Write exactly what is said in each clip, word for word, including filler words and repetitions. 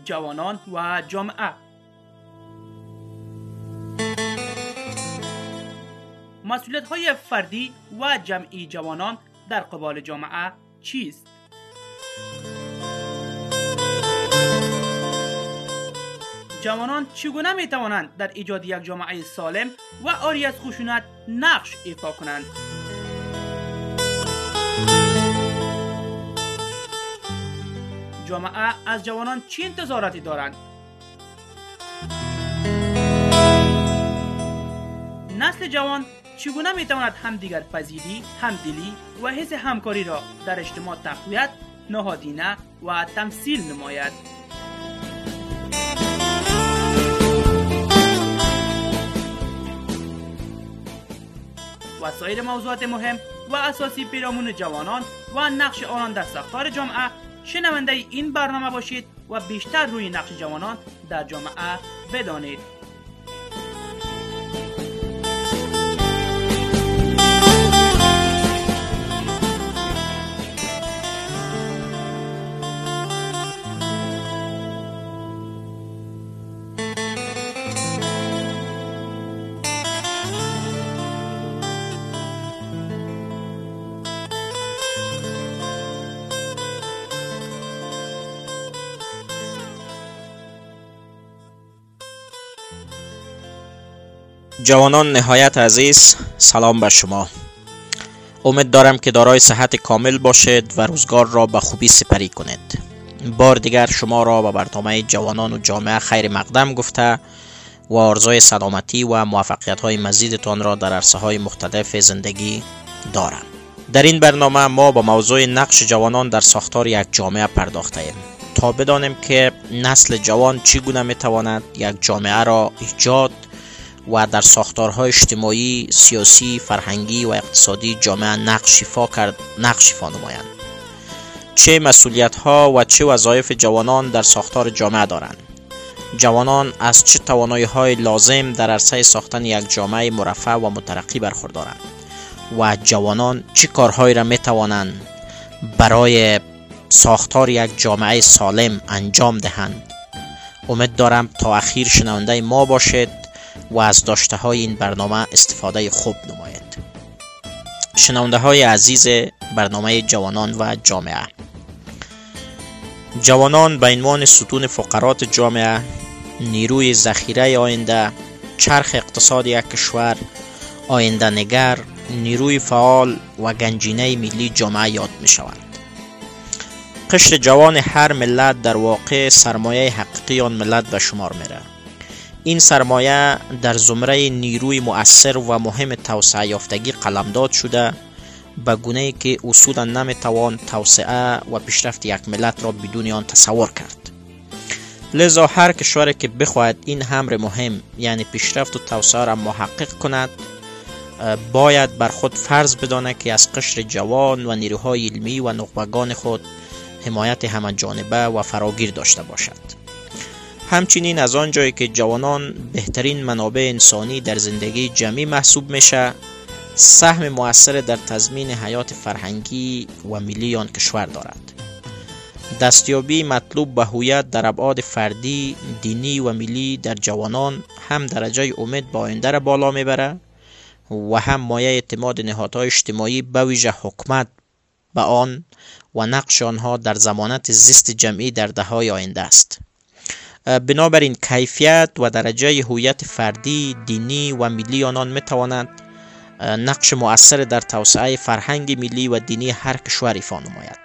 جوانان و جامعه. مسئولیت‌های فردی و جمعی جوانان در قبال جامعه چیست؟ جوانان چگونه می توانند در ایجاد یک جامعه سالم و عاری از خشونت نقش ایفا کنند؟ جامعه از جوانان چه انتظاراتی دارند؟ نسل جوان چگونه می تواند همدیگر پذیری، همدلی و حس همکاری را در اجتماع تقویت، نهادینه و تمثیل نماید؟ و سایر موضوعات مهم و اساسی پیرامون جوانان و نقش آنان در ساختار جامعه، شنونده این برنامه باشید و بیشتر روی نقش جوانان در جامعه بدانید. جوانان نهایت عزیز، سلام بر شما. امید دارم که دارای صحت کامل باشید و روزگار را به خوبی سپری کنید. بار دیگر شما را به برنامه جوانان و جامعه خیر مقدم گفته و آرزوی سلامتی و موفقیت های مزیدتان را در عرصه های مختلف زندگی دارم. در این برنامه ما با موضوع نقش جوانان در ساختار یک جامعه پرداخته ایم تا بدانیم که نسل جوان چگونه میتواند یک جامعه را ایجاد و در ساختارهای اجتماعی، سیاسی، فرهنگی و اقتصادی جامعه نقش ایفا کرد، نقش ایفا نمایند. چه مسئولیت‌ها و چه وظایف جوانان در ساختار جامعه دارند؟ جوانان از چه توانایی‌های لازم در عرصه ساختن یک جامعه مرفه و مترقی برخوردارند؟ و جوانان چه کارهایی را می‌توانند برای ساختار یک جامعه سالم انجام دهند؟ امید دارم تا اخیر شنونده ما باشید و از داشته های این برنامه استفاده خوب نماید. شنونده های عزیز برنامه جوانان و جامعه، جوانان به عنوان ستون فقرات جامعه، نیروی ذخیره آینده، چرخ اقتصاد یک کشور، آینده نگر، نیروی فعال و گنجینه ملی جامعه یاد می شوند. قشر جوان هر ملت در واقع سرمایه حقیقی آن ملت به شمار می رود. این سرمایه در زمره نیروی مؤثر و مهم توسعه یافتگی قلمداد شده، به گونه‌ای که اصولا نمیتوان توسعه و پیشرفت یک ملت را بدون آن تصور کرد. لذا هر کشوری که بخواهد این امر مهم یعنی پیشرفت و توسعه را محقق کند، باید بر خود فرض بداند که از قشر جوان و نیروهای علمی و نخبگان خود حمایت همه جانبه و فراگیر داشته باشد. همچنین از آنجایی که جوانان بهترین منابع انسانی در زندگی جمعی محسوب میشه، سهم مؤثر در تضمین حیات فرهنگی و ملی آن کشور دارد. دستیابی مطلوب به هویت در ابعاد فردی، دینی و ملی در جوانان هم درجه امید به آینده را بالا میبره و هم مایه اعتماد نهادهای اجتماعی به ویژه حکومت به آن و نقش آنها در ضمانت زیست جمعی در دهه‌های آینده است. بنابراین کیفیت و درجه هویت فردی، دینی و ملی آنان میتواند نقش مؤثر در توسعه فرهنگ ملی و دینی هر کشور ایفا نماید.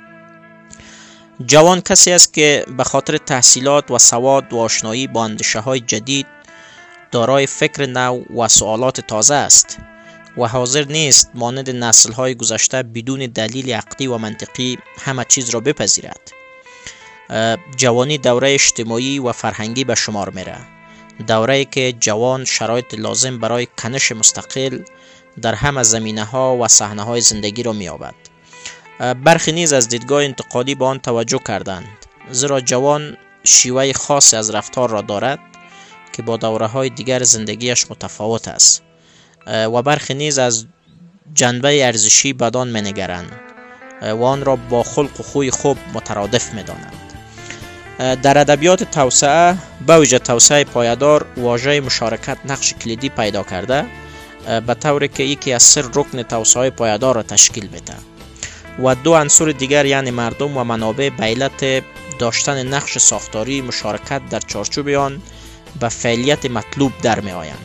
جوان کسی است که به خاطر تحصیلات و سواد و آشنایی با اندیشه‌های جدید دارای فکر نو و سوالات تازه است و حاضر نیست مانند نسل‌های گذشته بدون دلیل عقلی و منطقی همه چیز را بپذیرد. جوانی دوره اجتماعی و فرهنگی به شمار میره، دوره‌ای که جوان شرایط لازم برای کنش مستقل در همه زمینه‌ها و صحنه‌های زندگی را می‌یابد. برخی نیز از دیدگاه انتقادی به آن توجه کردند، زیرا جوان شیوه خاصی از رفتار را دارد که با دوره‌های دیگر زندگیش متفاوت است و برخی نیز از جنبه ارزشی بدان می‌نگرند و آن را با خلق و خوی خوب مترادف می‌دانند. در ادبیات توسعه به ویژه توسعه پایدار واژه مشارکت نقش کلیدی پیدا کرده، به طوری که یکی از سه رکن توسعه پایدار را تشکیل میده و دو عنصر دیگر یعنی مردم و منابع به علت داشتن نقش ساختاری مشارکت در چارچوب آن به فعالیت مطلوب در می آیند.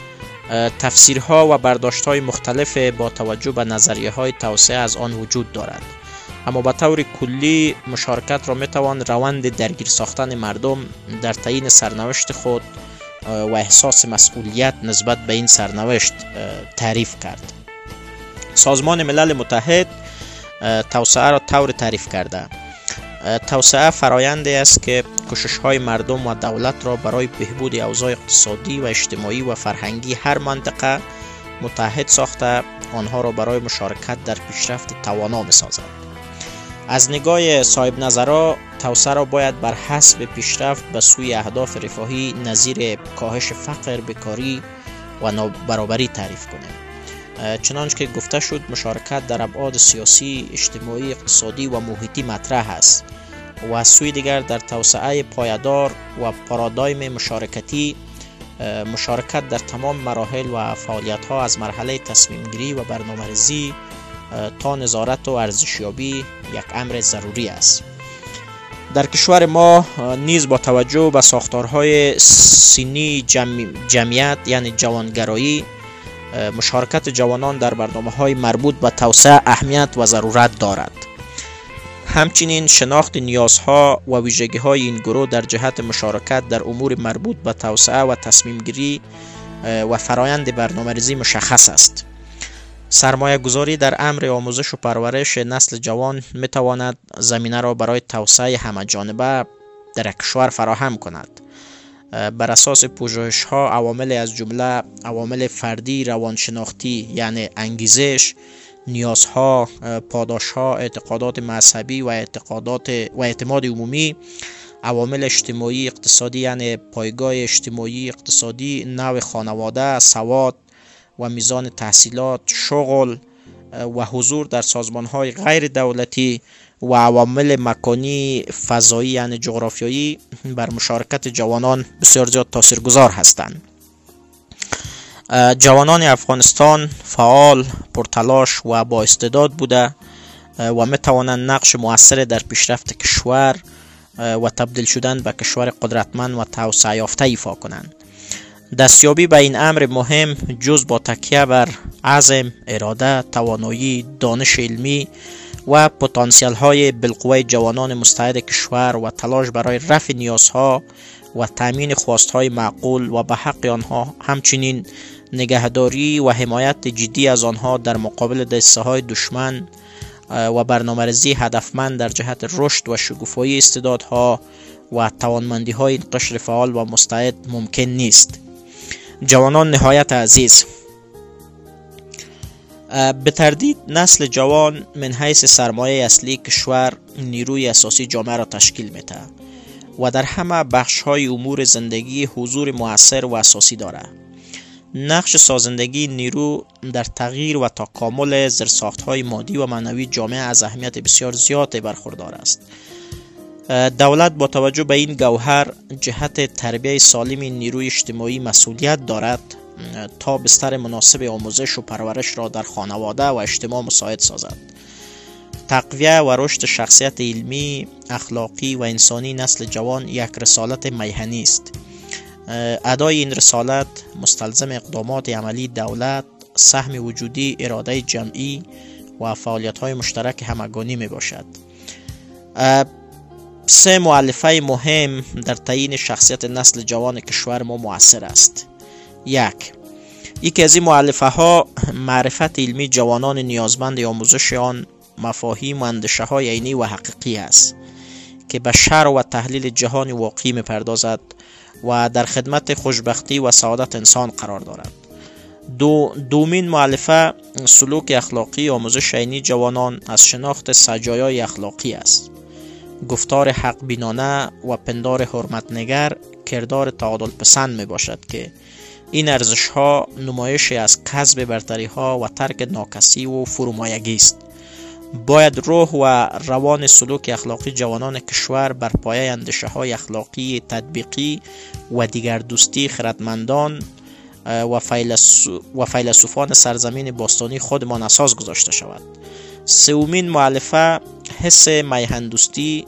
تفسیرها و برداشت‌های مختلف با توجه به نظریه‌های توسعه از آن وجود دارد، اما به طور کلی مشارکت را می توان روند درگیر ساختن مردم در تعیین سرنوشت خود و احساس مسئولیت نسبت به این سرنوشت تعریف کرد. سازمان ملل متحد توسعه را طور تعریف کرده: توسعه فرایندی است که کوشش‌های مردم و دولت را برای بهبود اوضاع اقتصادی و اجتماعی و فرهنگی هر منطقه متحد ساخته آنها را برای مشارکت در پیشرفت توانا می‌سازد. از نگاه صاحب نظرها توسعه را باید بر حسب پیشرفت به سوی اهداف رفاهی نظیر کاهش فقر، بیکاری و نابرابری تعریف کنیم. چنانچه که گفته شد مشارکت در ابعاد سیاسی، اجتماعی، اقتصادی و محیطی مطرح است و از سوی دیگر در توسعه پایدار و پارادایم مشارکتی مشارکت در تمام مراحل و فعالیت‌ها از مرحله تصمیم گیری و برنامه‌ریزی تا نظارت و ارزشیابی یک امر ضروری است. در کشور ما نیز با توجه به ساختارهای سنی جمع... جمعیت یعنی جوانگرایی مشارکت جوانان در برنامه‌های مربوط به توسعه اهمیت و ضرورت دارد. همچنین شناخت نیازها و ویژگی‌های این گروه در جهت مشارکت در امور مربوط به توسعه و تصمیم گیری و فرایند برنامه‌ریزی مشخص است. سرمایه گذاری در امر آموزش و پرورش نسل جوان می تواند زمینه را برای توسعه همه جانبه در کشور فراهم کند. بر اساس پژوهش‌ها عوامل از جمله عوامل فردی، روانشناختی یعنی انگیزش، نیازها، پاداشها، اعتقادات مذهبی و اعتقادات و اعتماد عمومی، عوامل اجتماعی اقتصادی یعنی پایگاه اجتماعی اقتصادی، نوع خانواده، سواد و میزان تحصیلات، شغل و حضور در سازمان‌های غیر دولتی و عوامل مکانی فضایی یعنی جغرافیایی بر مشارکت جوانان بسیار زیاد تاثیرگذار هستند. جوانان افغانستان فعال، پرتلاش و با استعداد بوده و می توانند نقش مؤثر در پیشرفت کشور و تبدیل شدن به کشور قدرتمند و توسعه یافته ایفا کنند. دستیابی به این امر مهم جز با تکیه بر عزم، اراده، توانایی، دانش علمی و پتانسیل های بالقوه جوانان مستعد کشور و تلاش برای رفع نیازها و تامین خواستهای معقول و به حق آنها، همچنین نگهداری و حمایت جدی از آنها در مقابل دسته‌های دشمن و برنامه‌ریزی هدفمند در جهت رشد و شکوفایی استعدادها و توانمندی‌های این قشر فعال و مستعد ممکن نیست. جوانان نهایت عزیز، به تردید نسل جوان من حیث سرمایه اصلی کشور نیروی اساسی جامعه را تشکیل می‌دهد و در همه بخش‌های امور زندگی حضور مؤثر و اساسی دارد. نقش سازندگی نیرو در تغییر و تکامل زیرساخت‌های مادی و معنوی جامعه از اهمیت بسیار زیادی برخوردار است. دولت با توجه به این گوهر جهت تربیت سالم نیروی اجتماعی مسئولیت دارد تا بستر مناسب آموزش و پرورش را در خانواده و اجتماع مساعد سازد. تقویت و رشد شخصیت علمی، اخلاقی و انسانی نسل جوان یک رسالت میهنی است. ادای این رسالت مستلزم اقدامات عملی دولت، سهم وجودی، اراده جمعی و فعالیت‌های مشترک همگانی می باشد. سه مؤلفه مهم در تعیین شخصیت نسل جوان کشور ما مؤثر است. یک یکی از این مؤلفه ها معرفت علمی جوانان نیازمند آموزش آن مفاهیم و اندیشه های عینی و حقیقی است که به شرح و تحلیل جهان واقعی می‌پردازد و در خدمت خوشبختی و سعادت انسان قرار دارد. دو دومین مؤلفه سلوک اخلاقی آموزش عینی جوانان از شناخت سجایای اخلاقی است. گفتار حق بینانه و پندار حرمتنگر کردار تعادل پسند می باشد که این ارزش ها نمایشی از کسب برتری ها و ترک ناکسی و فرومایگی است. باید روح و روان سلوک اخلاقی جوانان کشور بر پایه اندیشه‌های اخلاقی تطبیقی و دیگر دوستی خردمندان و, فیلسو و فیلسوفان سرزمین باستانی خودمان اساس گذاشته شود. سومین مؤلفه حس میهندوستی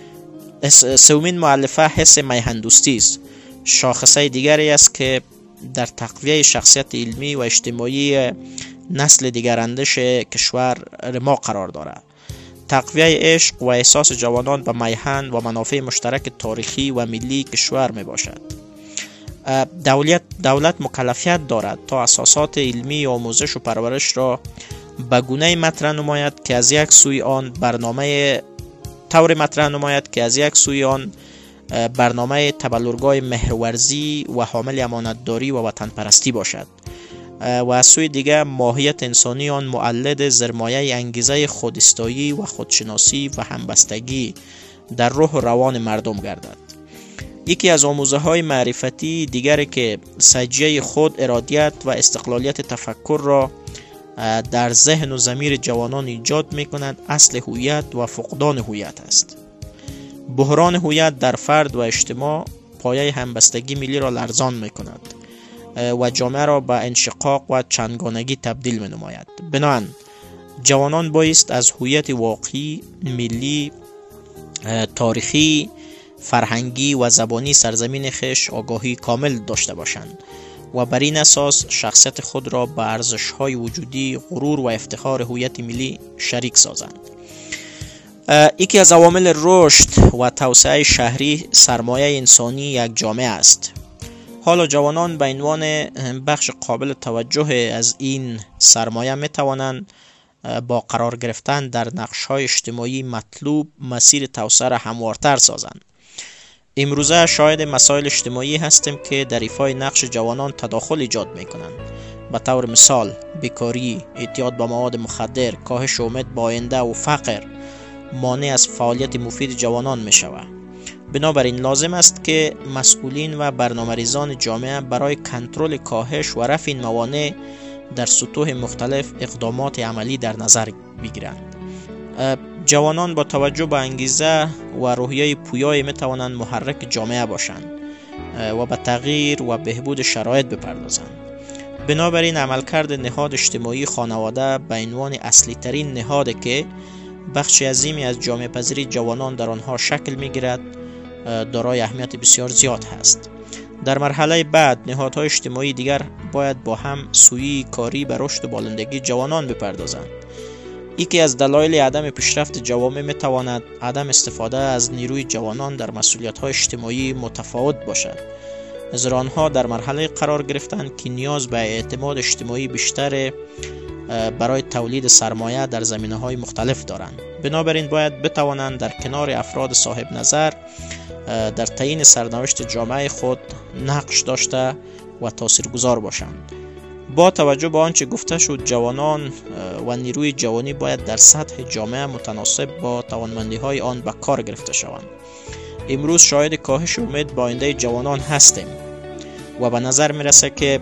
سومین مؤلفه حس میهندوستی است. شاخصه دیگری است که در تقویه شخصیت علمی و اجتماعی نسل دیگراندیش کشور ما قرار دارد. تقویه عشق و احساس جوانان به میهن و منافع مشترک تاریخی و ملی کشور می باشد. دولت, دولت مکلفیت دارد تا اساسات علمی آموزش و پرورش را به گونه‌ای مطرح نماید که از یک سوی آن برنامه طور مطرح نماید که از یک سوی آن برنامه تبلورگاه مهرورزی و حامل امانتداری و وطن پرستی باشد و از سوی دیگر ماهیت انسانی آن مولد زرمایه انگیزه خوداستایی و خودشناسی و همبستگی در روح و روان مردم گردد. یکی از آموزه های معرفتی دیگری که سجیه خود ارادیت و استقلالیت تفکر را در ذهن و ضمیر جوانان ایجاد می کند اصل هویت و فقدان هویت است. بحران هویت در فرد و اجتماع پایه همبستگی ملی را لرزان می کند و جامعه را به انشقاق و چندگانگی تبدیل می نماید. بنابراین جوانان بایست از هویت واقعی، ملی، تاریخی، فرهنگی و زبانی سرزمین خویش آگاهی کامل داشته باشند و بر این اساس شخصیت خود را به ارزش‌های وجودی، غرور و افتخار هویت ملی شریک سازند. یکی از عوامل رشد و توسعه شهری سرمایه انسانی یک جامعه است. حالا جوانان به عنوان بخش قابل توجه از این سرمایه می توانند با قرار گرفتن در نقش‌های اجتماعی مطلوب مسیر توسعه را هموارتر سازند. امروزه شاهد مسائل اجتماعی هستیم که در ایفای نقش جوانان تداخل ایجاد می کنند. به طور مثال بیکاری، اعتیاد به مواد مخدر، کاهش امید به آینده و فقر مانع از فعالیت مفید جوانان می شود. بنابراین لازم است که مسئولین و برنامه‌ریزان جامعه برای کنترل کاهش و رفع این موانع در سطوح مختلف اقدامات عملی در نظر بگیرند. جوانان با توجه به انگیزه و روحیه پویایی می توانند محرک جامعه باشند و به تغییر و بهبود شرایط بپردازند. بنابراین عملکرد نهاد اجتماعی خانواده به عنوان اصلی ترین نهاد که بخش عظیمی از جامعه پذیری جوانان در آنها شکل می گیرد دارای اهمیت بسیار زیاد هست. در مرحله بعد نهادهای اجتماعی دیگر باید با هم سویی کاری به رشد و بالندگی جوانان بپردازند. یکی از دلایل عدم پیشرفت جوامع می تواند عدم استفاده از نیروی جوانان در مسئولیت‌های اجتماعی متفاوت باشد. زیرا آنها در مرحله قرار گرفتند که نیاز به اعتماد اجتماعی بیشتر برای تولید سرمایه در زمینه‌های مختلف دارند. بنابراین باید بتوانند در کنار افراد صاحب نظر در تعیین سرنوشت جامعه خود نقش داشته و تاثیرگذار باشند. با توجه به آنچه گفته شد، جوانان و نیروی جوانی باید در سطح جامعه متناسب با توانمندی‌های آن به کار گرفته شوند. امروز شاهد کاهش امید به آینده جوانان هستیم و به نظر می‌رسد که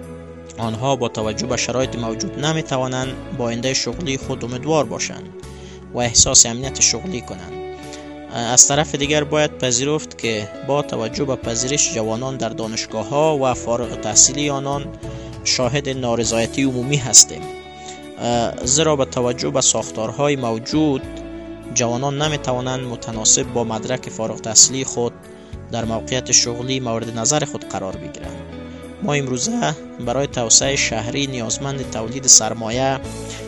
آنها با توجه به شرایط موجود نمی‌توانند با آینده شغلی خود امیدوار باشند و احساس امنیت شغلی کنند. از طرف دیگر باید پذیرفت که با توجه به پذیرش جوانان در دانشگاه‌ها و فارغ التحصیلی آنان شاهد نارضایتی عمومی هستیم، زیرا با توجه به ساختارهای موجود جوانان نمی‌توانند متناسب با مدرک فارغ التحصیلی خود در موقعیت شغلی مورد نظر خود قرار بگیرند. ما امروزه برای توسعه شهری نیازمند تولید سرمایه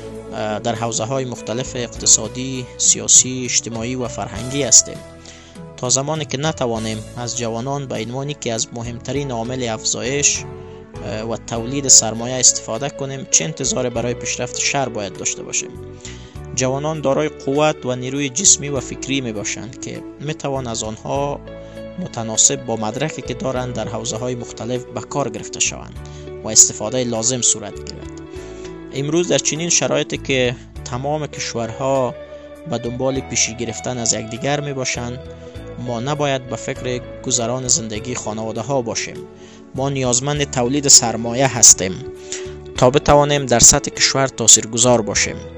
در حوزه‌های مختلف اقتصادی، سیاسی، اجتماعی و فرهنگی هستیم. تا زمانی که نتوانیم از جوانان به عنوان یکی از مهمترین عامل افزایش و تولید سرمایه استفاده کنیم، چه انتظار برای پیشرفت شهر باید داشته باشیم؟ جوانان دارای قوت و نیروی جسمی و فکری می باشند که می توان از آنها متناسب با مدرکی که دارند در حوزه‌های مختلف به کار گرفته شوند و استفاده لازم صورت گیرد. امروز در چنین شرایطی که تمام کشورها به دنبال پیشی گرفتن از یکدیگر می باشند، ما نباید به فکر گذران زندگی خانواده ها باشیم. ما نیازمند تولید سرمایه هستیم تا بتوانیم در سطح کشور تاثیرگذار باشیم.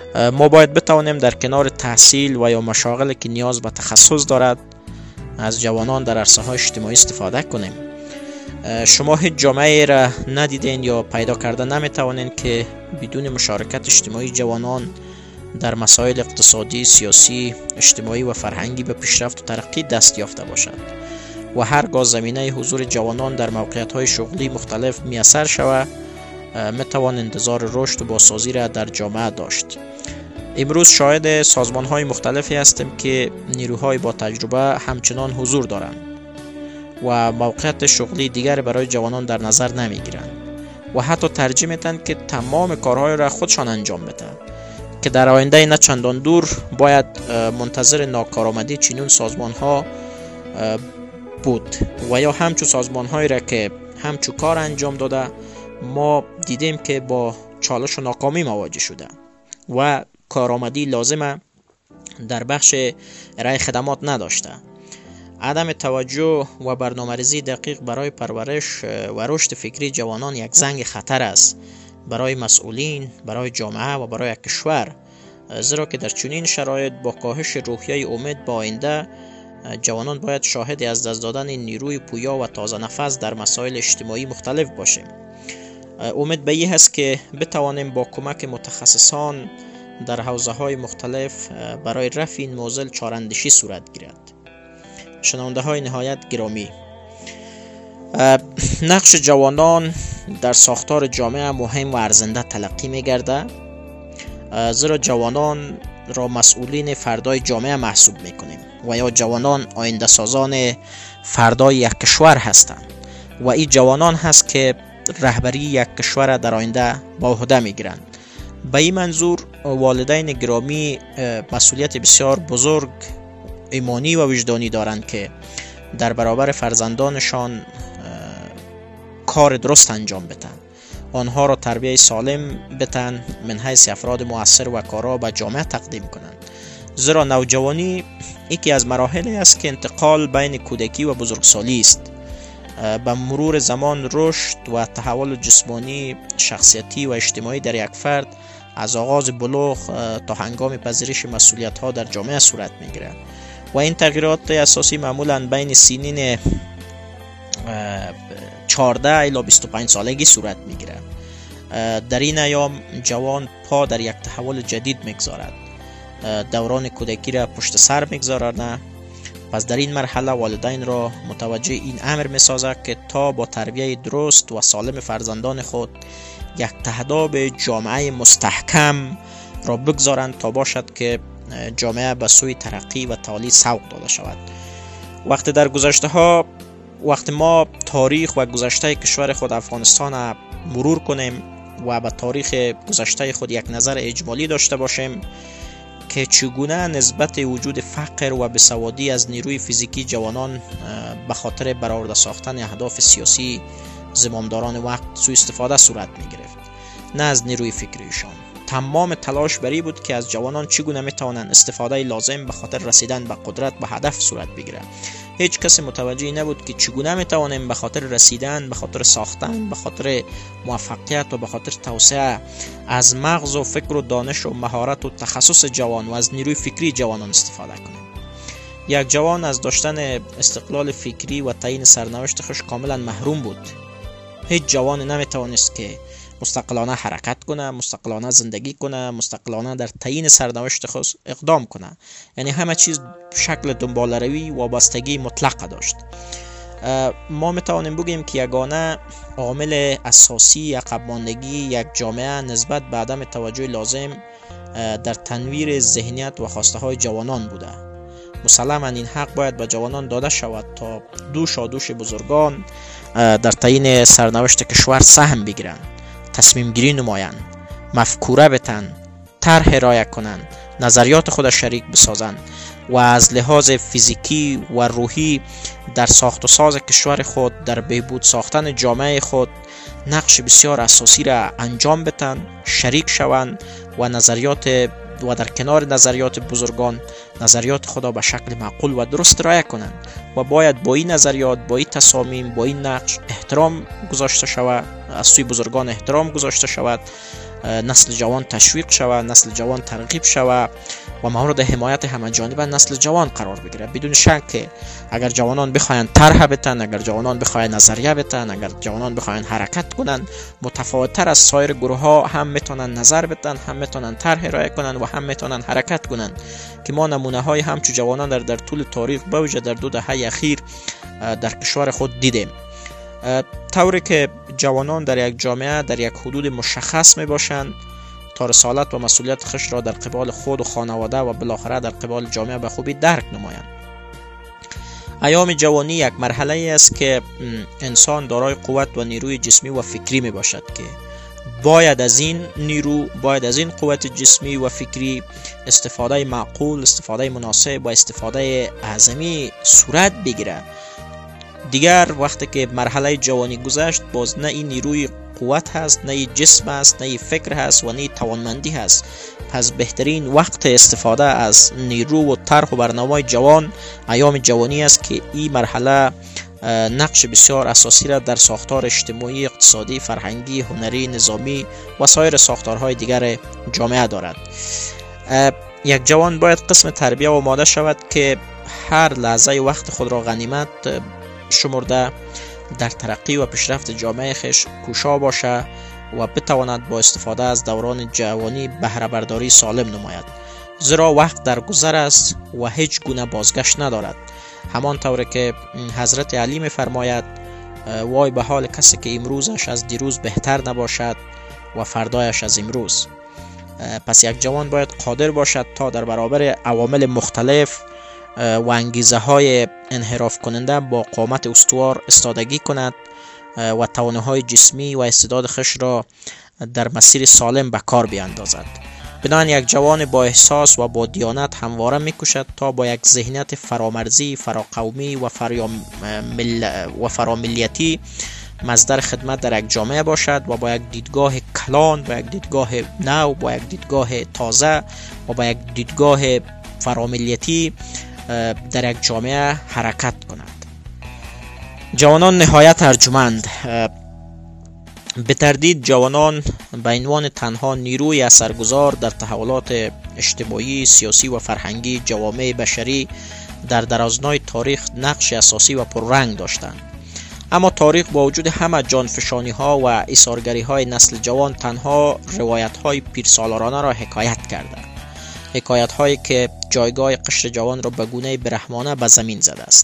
ما باید بتوانیم در کنار تحصیل و یا مشاغلی که نیاز به تخصص دارد از جوانان در عرصه‌های اجتماعی استفاده کنیم. شما هیچ جامعه را ندیدین یا پیدا کرده نمیتوانین که بدون مشارکت اجتماعی جوانان در مسائل اقتصادی، سیاسی، اجتماعی و فرهنگی به پیشرفت و ترقی دست یافته باشد و هرگاه زمینه حضور جوانان در موقعیت‌های شغلی مختلف میسر شود میتوان انتظار رشد و بازسازی را در جامعه داشت. امروز شاهد سازمان‌های مختلفی هستیم که نیروهای با تجربه همچنان حضور دارند و موقعیت شغلی دیگر برای جوانان در نظر نمیگیرند و حتی ترجیح میدن که تمام کارهای را خودشان انجام بدن که در آینده نه چندان دور باید منتظر ناکارآمدی چنین سازمان‌ها بود و یا همچون سازمان‌هایی را که همچون کار انجام داده ما دیدیم که با چالش و ناکامی مواجه شده و کارآمدی لازمه در بخش ارائه خدمات نداشته. عدم توجه و برنامه‌ریزی دقیق برای پرورش و رشد فکری جوانان یک زنگ خطر است برای مسئولین، برای جامعه و برای کشور، زیرا که در چنین شرایط با کاهش روحیه امید به آینده جوانان باید شاهد از دست دادن نیروی پویا و تازه نفس در مسائل اجتماعی مختلف باشیم. امید به این هست که بتوانیم با کمک متخصصان در حوزه‌های مختلف برای رفع این معضل چاره‌اندیشی صورت گیرد. شنونده های نهایت گرامی، نقش جوانان در ساختار جامعه مهم و ارزنده تلقی می گرده، زیرا جوانان را مسئولین فردای جامعه محسوب می کنیم و یا جوانان آینده سازان فردای یک کشور هستند و این جوانان هست که رهبری یک کشور در آینده به عهده می گیرند. به این منظور والدین گرامی مسئولیت بسیار بزرگ ایمانی و وجدانی دارند که در برابر فرزندانشان کار درست انجام بدن، آنها را تربیت سالم بدن، من حیث افراد مؤثر و کارا به جامعه تقدیم کنند، زیرا نوجوانی یکی از مراحلی است که انتقال بین کودکی و بزرگسالی است. به مرور زمان رشد و تحول جسمانی، شخصیتی و اجتماعی در یک فرد از آغاز بلوغ تا هنگام پذیرش مسئولیت‌ها در جامعه صورت می‌گیرد و این تغییرات اساسی معمولاً بین سنین چهارده الی بیست و پنج سالگی صورت می‌گیرد. در این ایام جوان پا در یک تحول جدید می‌گذارد، دوران کودکی را پشت سر می‌گذارد. پس در این مرحله والدین را متوجه این امر می‌سازد که تا با تربیت درست و سالم فرزندان خود یک تهداب جامعه مستحکم را بگذارند تا باشد که جامعه به سوی ترقی و تعالی سوق داده شود. وقتی در گذشته ها وقتی ما تاریخ و گذشته کشور خود افغانستان مرور کنیم و به تاریخ گذشته خود یک نظر اجمالی داشته باشیم که چگونه نسبت وجود فقر و بیسوادی از نیروی فیزیکی جوانان به خاطر برآورده ساختن اهداف سیاسی زمامداران وقت سوء استفاده صورت می گرفت، نه از نیروی فکریشان. تمام تلاش بری بود که از جوانان چگونه می توانند استفاده لازم به خاطر رسیدن به قدرت به هدف صورت بگیرد. هیچ کسی متوجه نبود که چگونه می توانیم به خاطر رسیدن، به خاطر ساختن، به خاطر موفقیت و به خاطر توسعه از مغز و فکر و دانش و مهارت و تخصص جوان و از نیروی فکری جوانان استفاده کنیم. یک جوان از داشتن استقلال فکری و تعیین سرنوشت خود کاملا محروم بود. هیچ جوانی نمیتوانست که مستقلانه حرکت کنه، مستقلانه زندگی کنه، مستقلانه در تعیین سرنوشت خود اقدام کنه. یعنی همه چیز شکل دنباله‌روی و وابستگی مطلق داشت. ما میتوانیم بگیم که یگانه عامل اساسی عقب ماندگی یک جامعه نسبت به عدم توجه لازم در تنویر ذهنیت و خواسته های جوانان بوده. مسلماً این حق باید به جوانان داده شود تا دوش و دوش بزرگان در تعیین سرنوشت کشور سهم بگیرند، تصمیم گیری نمایند، مفکوره بتن، طرح ارائه کنند، نظریات خود شریک بسازند و از لحاظ فیزیکی و روحی در ساخت و ساز کشور خود، در بهبود ساختن جامعه خود نقش بسیار اساسی را انجام بدن، شریک شوند و نظریات و در کنار نظریات بزرگان نظریات خدا به شکل معقول و درست ارائه کنند و باید با این نظریات، با این تصامیم، با این نقش احترام گذاشته شود، از سوی بزرگان احترام گذاشته شود نسل جوان تشویق شود، نسل جوان ترغیب شود و مورد حمایت همه جانبه نسل جوان قرار بگیره. بدون شک اگر جوانان بخواین طرح بتن، اگر جوانان بخواین نظریه بتن، اگر جوانان بخواین حرکت کنن، متفاوت تر از سایر گروه ها هم میتونن نظر بتن، هم میتونن طرح ارائه کنن و هم میتونن حرکت کنن که ما نمونه های همچو جوانان در در طول تاریخ بوجه در دو دهه اخیر در کشور خود دیدیم. طوری که جوانان در یک جامعه در یک حدود مشخص می باشند تا رسالت و مسئولیت خود را در قبال خود و خانواده و بالاخره در قبال جامعه به خوبی درک نمایند. ایام جوانی یک مرحله است که انسان دارای قوت و نیروی جسمی و فکری می باشد که باید از این نیرو، باید از این قوت جسمی و فکری استفاده معقول، استفاده مناسب و استفاده اعظمی صورت بگیره. دیگر وقتی که مرحله جوانی گذشت باز نه این نیروی قوت هست، نه این جسم است، نه این فکر هست و نه توانمندی هست. پس بهترین وقت استفاده از نیرو و طرح و برنامه جوان ایام جوانی است که این مرحله نقش بسیار اساسی را در ساختار اجتماعی، اقتصادی، فرهنگی، هنری، نظامی و سایر ساختارهای دیگر جامعه دارد. یک جوان باید قسم تربیه و آماده شود که هر لحظه وقت خود را غنیمت شمرده در ترقی و پیشرفت جامعه خیش کوشا باشه و بتواند با استفاده از دوران جوانی بهره برداری سالم نماید، زیرا وقت در گذر است و هیچ گونه بازگشت ندارد. همان طور که حضرت علی می فرماید وای به حال کسی که امروزش از دیروز بهتر نباشد و فردایش از امروز. پس یک جوان باید قادر باشد تا در برابر عوامل مختلف و انگیزه های انحراف کننده با قامت استوار استادگی کند و توانه های جسمی و استعداد خویش را در مسیر سالم به کار بیاندازد. بنابراین یک جوان با احساس و با دیانت همواره میکوشد تا با یک ذهنیت فرامرزی، فراقومی و فرامل و فراملیتی مصدر خدمت در یک جامعه باشد و با یک دیدگاه کلان، با یک دیدگاه نو، با یک دیدگاه تازه و با یک دیدگاه فراملیتی در یک جامعه حرکت کند. جوانان نهایت ارجمند. به تردید جوانان به عنوان تنها نیروی اثرگذار در تحولات اجتماعی، سیاسی و فرهنگی جوامع بشری در درازنای تاریخ نقش اساسی و پررنگ داشتند. اما تاریخ با وجود همه جانفشانی ها و ایثارگری های نسل جوان تنها روایت های پیرسالارانه را حکایت کرده، حکایت هایی که جایگاه قشر جوان را به گونه برهمانه به زمین زده است.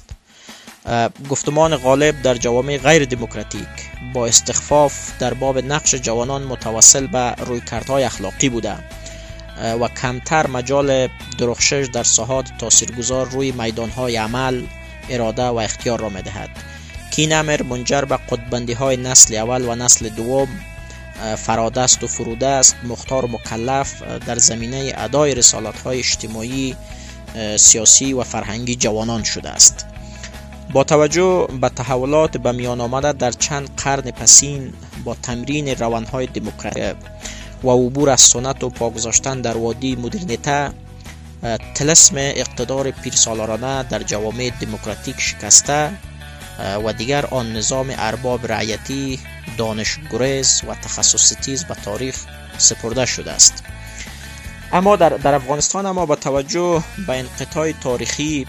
گفتمان غالب در جوامع غیر دموکراتیک با استخفاف در باب نقش جوانان متوسل به رویکردهای اخلاقی بوده و کمتر مجال درخشش در ساحات تاثیرگذار روی میدانهای عمل، اراده و اختیار را می‌دهد که این امر منجر به قطب‌بندی‌های نسل اول و نسل دوم، فرادست و فرودست، مختار و مکلف در زمینه ادای رسالت‌های اجتماعی، سیاسی و فرهنگی جوانان شده است. با توجه به تحولات به میان آمده در چند قرن پسین، با تمرین روانهای دموکراسی و عبور از سنت و پاگذاشتن در وادی مدرنیته، طلسم اقتدار پیرسالارانه در جوامع دموکراتیک شکسته و دیگر آن نظام ارباب رعیتی، دانشگریز و تخصص‌ستیز به تاریخ سپرده شده است. اما در, در افغانستان اما با توجه به انقطاع تاریخی،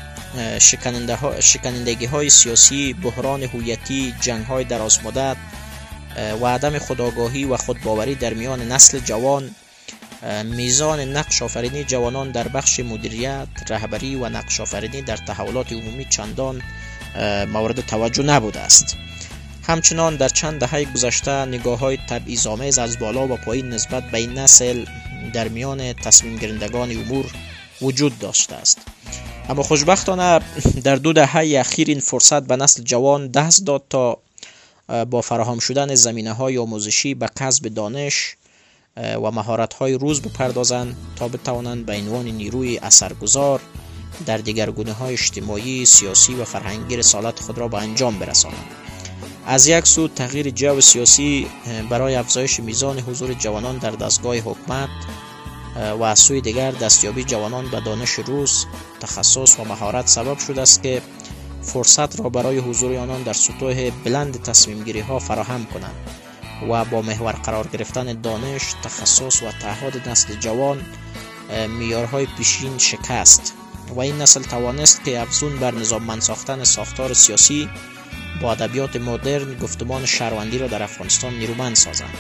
شکنندگی های سیاسی، بحران هویتی، جنگ های درازمدت و عدم خودآگاهی و خودباوری در میان نسل جوان، میزان نقش آفرینی جوانان در بخش مدیریت، رهبری و نقش آفرینی در تحولات عمومی چندان مورد توجه نبوده است. همچنان در چند دهه گذشته نگاه‌های تبعیض‌آمیز از بالا و پایین نسبت به این نسل در میان تصمیم گیرندگان امور وجود داشته است. اما خوشبختانه در دو دهه اخیر این فرصت به نسل جوان دست داد تا با فراهم شدن زمینه‌های آموزشی به کسب دانش و مهارت‌های روز بپردازند تا بتوانند به عنوان نیروی اثرگذار در دیگرگونه‌های اجتماعی، سیاسی و فرهنگی رسالت خود را به انجام برسانند. از یک سو تغییر جو سیاسی برای افزایش میزان حضور جوانان در دستگاه حکومت و از سوی دیگر دستیابی جوانان به دانش روز، تخصص و مهارت سبب شده است که فرصت را برای حضور آنان در سطوح بلند تصمیم گیری ها فراهم کنند و با محور قرار گرفتن دانش، تخصص و تعهد نسل جوان معیارهای پیشین شکست و این نسل توانست که افزون بر نظاممند ساختن ساختار سیاسی با ادبیات مدرن گفتمان شهروندی را در افغانستان نیرومند سازند.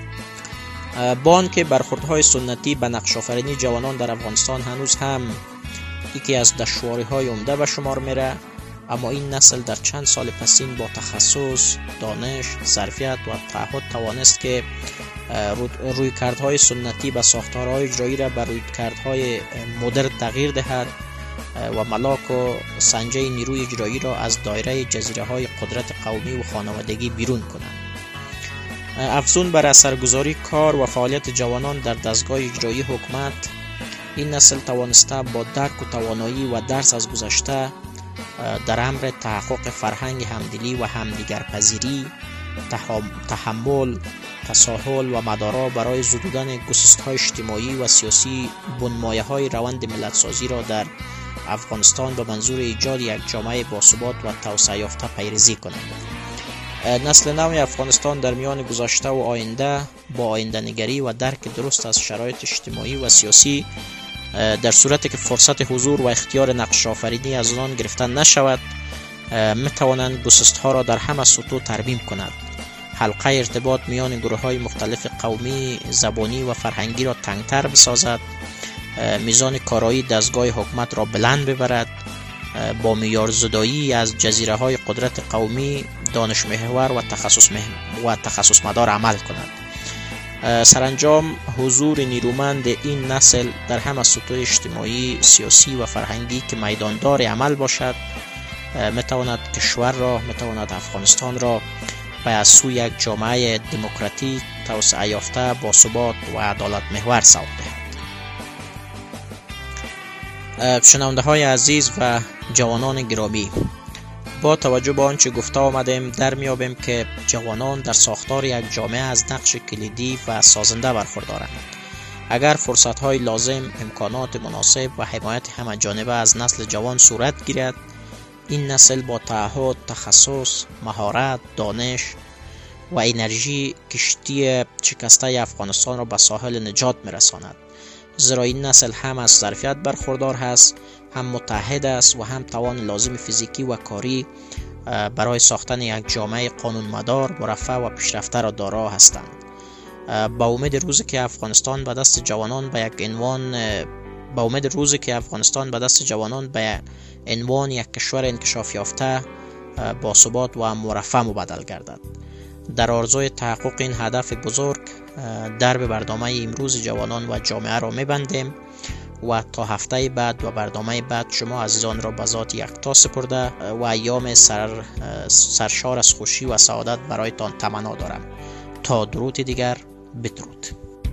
با آنکه برخوردهای سنتی به نقش آفرینی جوانان در افغانستان هنوز هم یکی از دشواری‌های عمده به شمار میره، اما این نسل در چند سال پسین با تخصص، دانش، ظرفیت و تعهد توانست که رویکردهای سنتی به ساختارهای اجرایی را به رویکردهای مدرن تغییر دهد و ملاک و سنجه نیروی اجرایی را از دایره جزیره‌های قدرت قومی و خانوادگی بیرون کنند. افزون بر اثرگذاری کار و فعالیت جوانان در دستگاه اجرایی حکومت، این نسل توانسته با درک و توانایی و درس از گذشته در امر تحقق فرهنگ همدلی و همدیگرپذیری، تحمل، تساهل و مدارا برای زدودن گسست‌های اجتماعی و سیاسی بنمایه‌های روند ملت‌سازی را در افغانستان به منظور ایجاد یک جامعه باثبات و توسعه یافته پیریزی کنند. نسل نو افغانستان در میان گذشته و آینده با آینده نگری و درک درست از شرایط اجتماعی و سیاسی، در صورتی که فرصت حضور و اختیار نقش آفرینی از آنان گرفته نشود، می توانند گسست‌ها را در همه سطوح ترمیم کند، حلقه ارتباط میان گروه‌های مختلف قومی، زبانی و فرهنگی را تنگتر بسازد، میزان کارایی دستگاه حکومت را بلند ببرد، با معیار زدایی از جزیره‌های قدرت قومی، دانش محور و تخصص و تخصص مدار عمل کند. سرانجام حضور نیرومند این نسل در همه سطوح اجتماعی، سیاسی و فرهنگی که میداندار عمل باشد، میتواند کشور را، میتواند افغانستان را به از سوی یک جامعه دموکراتیک، توسعه یافته، باثبات و عدالت محور سوق دهد. شنونده های عزیز و جوانان گرامی، با توجه به آنچه گفته آمدیم در میابیم که جوانان در ساختار یک جامعه از نقش کلیدی و سازنده برخوردارند. اگر فرصت‌های لازم، امکانات مناسب و حمایت همه جانبه از نسل جوان صورت گیرد، این نسل با تعهد، تخصص، مهارت، دانش و انرژی کشتی شکسته افغانستان را به ساحل نجات میرساند. زیرا این نسل هم از ظرفیت برخوردار هست، هم متحد است و هم توان لازم فیزیکی و کاری برای ساختن یک جامعه قانونمدار، مرفه و پیشرفته را دارا هستند. با امید روزی که افغانستان به دست جوانان به یک عنوان با امید روزی که افغانستان به دست جوانان به عنوان یک کشور انکشاف یافته، با ثبات و مرفه مبدل گردد. در آرزوی تحقق این هدف بزرگ، درب برنامه امروز جوانان و جامعه را می‌بندیم و تا هفته بعد و برنامه بعد شما عزیزان را به ذات یکتا سپرده و ایام سر سرشار از خوشی و سعادت برایتان تمنا دارم. تا درود دیگر، بدرود.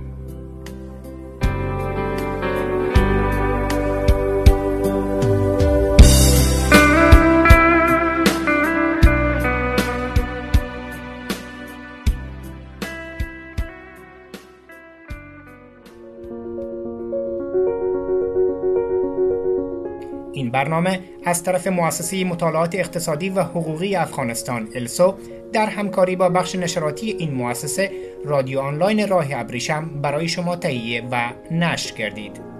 این برنامه از طرف مؤسسه مطالعات اقتصادی و حقوقی افغانستان السو در همکاری با بخش نشراتی این مؤسسه رادیو آنلاین راه ابریشم برای شما تهیه و نشر گردید.